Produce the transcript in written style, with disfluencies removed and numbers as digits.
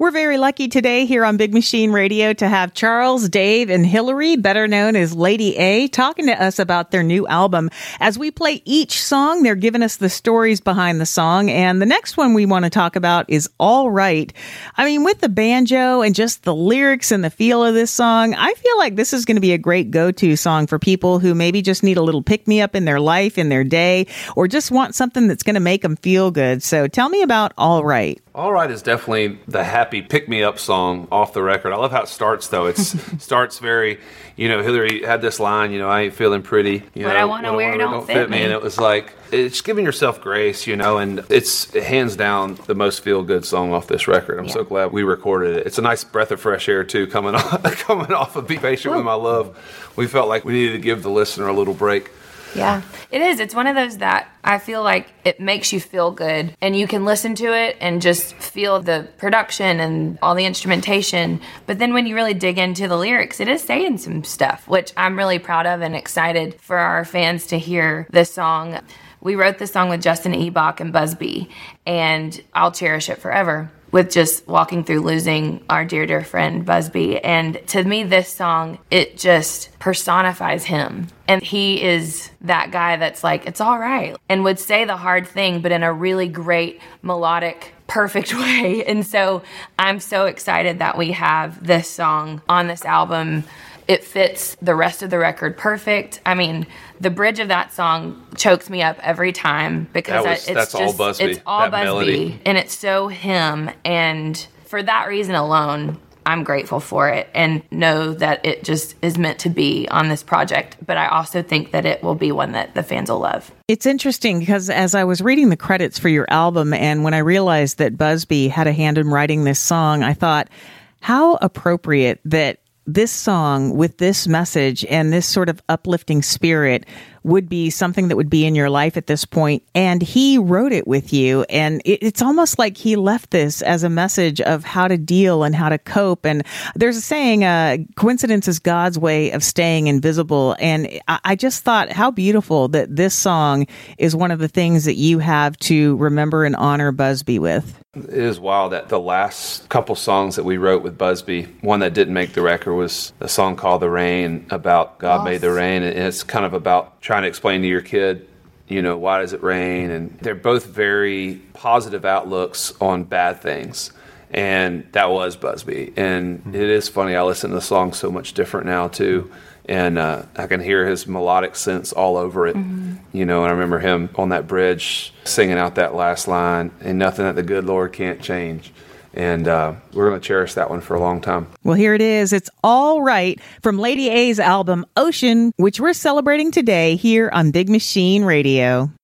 We're very lucky today here on Big Machine Radio to have Charles, Dave, and Hillary, better known as Lady A, talking to us about their new album. As we play each song, they're giving us the stories behind the song. And the next one we want to talk about is All Right. I mean, with the banjo and just the lyrics and the feel of this song, I feel like this is going to be a great go-to song for people who maybe just need a little pick-me-up in their life, in their day, or just want something that's going to make them feel good. So tell me about All Right. All Right is definitely the happy pick-me-up song off the record. I love how it starts, though. It starts very, Hillary had this line, I ain't feeling pretty. What I want to wear don't fit me. And it was like, it's giving yourself grace, and it's hands down the most feel-good song off this record. I'm so glad we recorded it. It's a nice breath of fresh air, too, coming off of Be Patient With My Love. We felt like we needed to give the listener a little break. Yeah, it is. It's one of those that I feel like it makes you feel good, and you can listen to it and just feel the production and all the instrumentation. But then when you really dig into the lyrics, it is saying some stuff, which I'm really proud of and excited for our fans to hear this song. We wrote this song with Justin Ebach and Busby, and I'll cherish it forever, with just walking through losing our dear, dear friend Busby. And to me, this song, it just personifies him. And he is that guy that's like, it's all right, and would say the hard thing, but in a really great, melodic, perfect way. And so I'm so excited that we have this song on this album. It fits the rest of the record perfect. I mean, the bridge of that song chokes me up every time because that's all Busby. It's all that Busby, melody. And it's so him. And for that reason alone, I'm grateful for it and know that it just is meant to be on this project. But I also think that it will be one that the fans will love. It's interesting because as I was reading the credits for your album, and when I realized that Busby had a hand in writing this song, I thought, how appropriate that this song with this message and this sort of uplifting spirit would be something that would be in your life at this point. And he wrote it with you. And it's almost like he left this as a message of how to deal and how to cope. And there's a saying, coincidence is God's way of staying invisible. And I just thought how beautiful that this song is one of the things that you have to remember and honor Busby with. It is wild that the last couple songs that we wrote with Busby, one that didn't make the record was a song called The Rain, about God made the rain. And it's kind of about trying to explain to your kid, why does it rain? And they're both very positive outlooks on bad things. And that was Busby. And it is funny, I listen to the song so much different now, too. And I can hear his melodic sense all over it. And I remember him on that bridge singing out that last line, "Ain't nothing that the good Lord can't change." And we're going to cherish that one for a long time. Well, here it is. It's All Right from Lady A's album, Ocean, which we're celebrating today here on Big Machine Radio.